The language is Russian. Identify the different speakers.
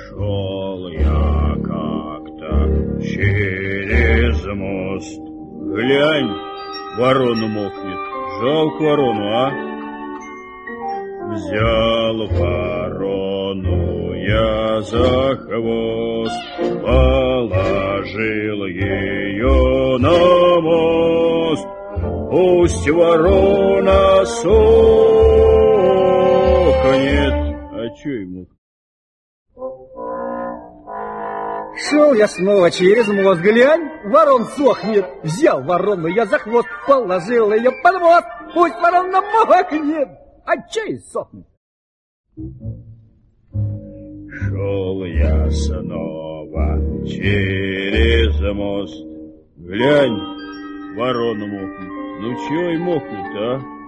Speaker 1: Шел я как-то через мост. Глянь, ворона мокнет. Жалко ворону, а? Взял ворону я за хвост, положил ее на мост. Пусть ворона сохнет. А чё ему?
Speaker 2: Шел я снова через мост, глянь, ворон сохнет. Взял ворону я за хвост, положил ее под мост. Пусть ворона мокнет, а чей сохнет?
Speaker 1: Шел я снова через мост. Глянь, ворона мокнет. Ну чего и мокнет, а?